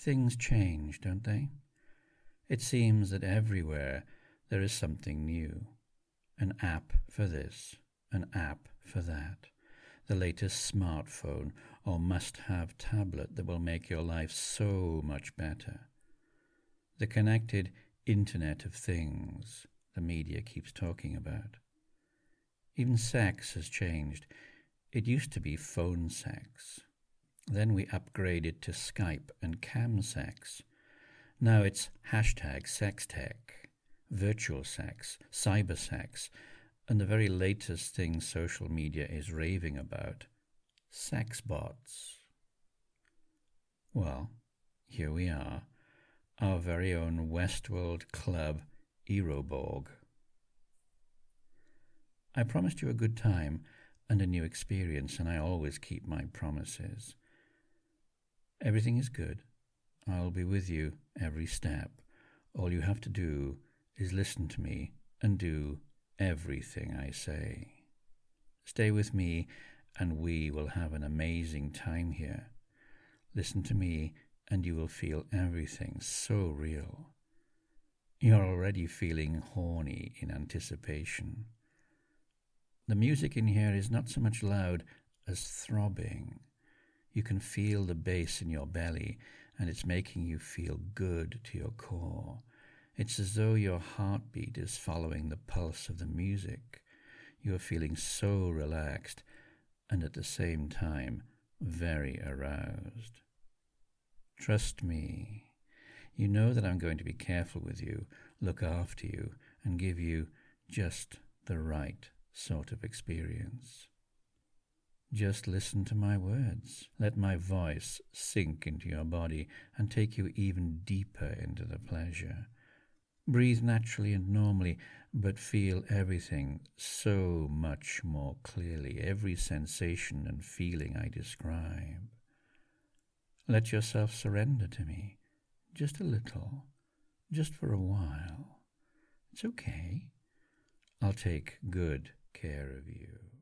Things change, don't they? It seems that everywhere there is something new. An app for this, an app for that, the latest smartphone or must-have tablet that will make your life so much better. The connected Internet of Things the media keeps talking about. Even sex has changed. It used to be phone sex. Then we upgraded to Skype and cam sex. Now it's hashtag sextech, virtual sex, cyber sex, and the very latest thing social media is raving about, sex bots. Well, here we are, our very own Westworld Club Eroborg. I promised you a good time and a new experience, and I always keep my promises. Everything is good. I'll be with you every step. All you have to do is listen to me and do everything I say. Stay with me and we will have an amazing time here. Listen to me and you will feel everything so real. You're already feeling horny in anticipation. The music in here is not so much loud as throbbing. You can feel the bass in your belly, and it's making you feel good to your core. It's as though your heartbeat is following the pulse of the music. You are feeling so relaxed, and at the same time, very aroused. Trust me. You know that I'm going to be careful with you, look after you, and give you just the right sort of experience. Just listen to my words. Let my voice sink into your body and take you even deeper into the pleasure. Breathe naturally and normally, but feel everything so much more clearly, every sensation and feeling I describe. Let yourself surrender to me, just a little, just for a while. It's okay. I'll take good care of you.